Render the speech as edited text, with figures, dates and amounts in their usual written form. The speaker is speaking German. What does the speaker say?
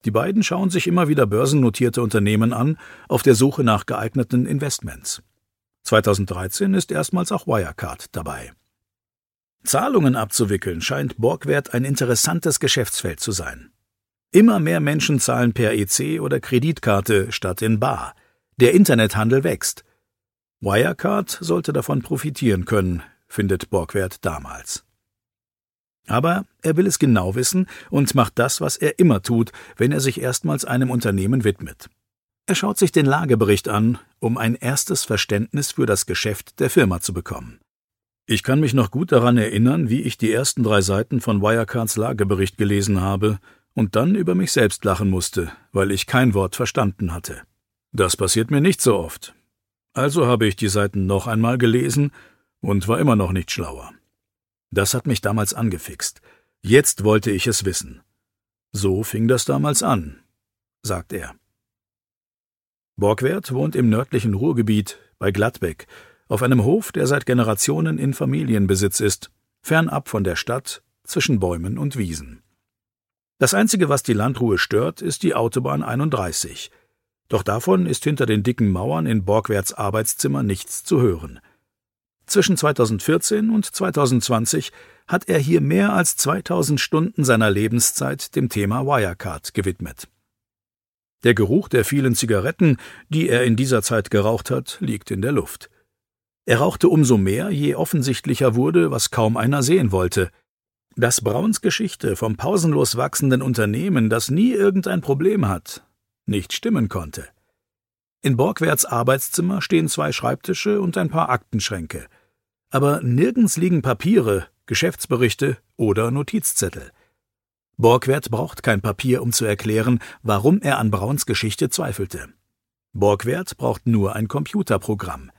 Die beiden schauen sich immer wieder börsennotierte Unternehmen an, auf der Suche nach geeigneten Investments. 2013 ist erstmals auch Wirecard dabei. Zahlungen abzuwickeln scheint Borgwert ein interessantes Geschäftsfeld zu sein. Immer mehr Menschen zahlen per EC oder Kreditkarte statt in bar. Der Internethandel wächst. Wirecard sollte davon profitieren können, findet Borgwert damals. Aber er will es genau wissen und macht das, was er immer tut, wenn er sich erstmals einem Unternehmen widmet. Er schaut sich den Lagebericht an, um ein erstes Verständnis für das Geschäft der Firma zu bekommen. Ich kann mich noch gut daran erinnern, wie ich die ersten 3 Seiten von Wirecards Lagebericht gelesen habe und dann über mich selbst lachen musste, weil ich kein Wort verstanden hatte. Das passiert mir nicht so oft. Also habe ich die Seiten noch einmal gelesen und war immer noch nicht schlauer. Das hat mich damals angefixt. Jetzt wollte ich es wissen. So fing das damals an, sagt er. Borgwert wohnt im nördlichen Ruhrgebiet bei Gladbeck, auf einem Hof, der seit Generationen in Familienbesitz ist, fernab von der Stadt, zwischen Bäumen und Wiesen. Das Einzige, was die Landruhe stört, ist die Autobahn 31. Doch davon ist hinter den dicken Mauern in Borgwerts Arbeitszimmer nichts zu hören. Zwischen 2014 und 2020 hat er hier mehr als 2000 Stunden seiner Lebenszeit dem Thema Wirecard gewidmet. Der Geruch der vielen Zigaretten, die er in dieser Zeit geraucht hat, liegt in der Luft. Er rauchte umso mehr, je offensichtlicher wurde, was kaum einer sehen wollte: dass Brauns Geschichte vom pausenlos wachsenden Unternehmen, das nie irgendein Problem hat, nicht stimmen konnte. In Borgwerts Arbeitszimmer stehen 2 Schreibtische und ein paar Aktenschränke. Aber nirgends liegen Papiere, Geschäftsberichte oder Notizzettel. Borgwert braucht kein Papier, um zu erklären, warum er an Brauns Geschichte zweifelte. Borgwert braucht nur ein Computerprogramm.